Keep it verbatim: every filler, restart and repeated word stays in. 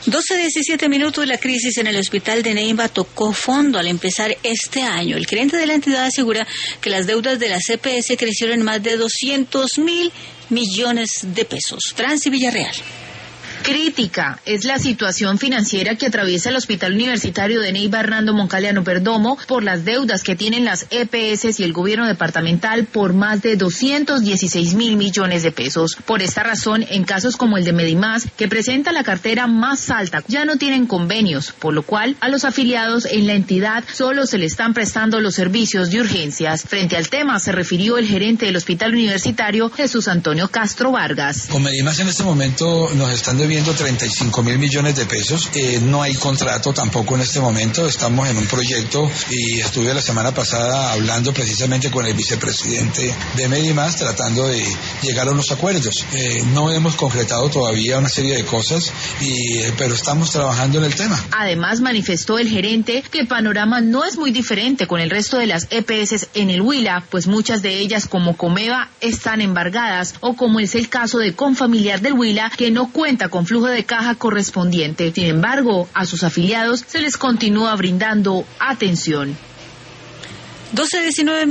doce diecisiete minutos. La crisis en el hospital de Neiva tocó fondo al empezar este año. El gerente de la entidad asegura que las deudas de la C P S crecieron en más de doscientos mil millones de pesos. Franci Villarreal. Crítica es la situación financiera que atraviesa el Hospital Universitario de Neiva Hernando Moncaliano Perdomo por las deudas que tienen las E P S y el gobierno departamental por más de doscientos dieciséis mil millones de pesos. Por esta razón, en casos como el de Medimás, que presenta la cartera más alta, ya no tienen convenios, por lo cual a los afiliados en la entidad solo se le están prestando los servicios de urgencias. Frente al tema se refirió el gerente del Hospital Universitario, Jesús Antonio Castro Vargas. Con Medimás en este momento nos están debiendo treinta y cinco mil millones de pesos. Eh, no hay contrato tampoco en este momento. Estamos en un proyecto y estuve la semana pasada hablando precisamente con el vicepresidente de Medimás tratando de llegar a unos acuerdos. Eh, no hemos concretado todavía una serie de cosas, y, eh, pero estamos trabajando en el tema. Además, manifestó el gerente que el panorama no es muy diferente con el resto de las E P S en el Huila, pues muchas de ellas, como Comeva, están embargadas, o como es el caso de Confamiliar del Huila, que no cuenta con flujo de caja correspondiente. Sin embargo, a sus afiliados se les continúa brindando atención. doce diecinueve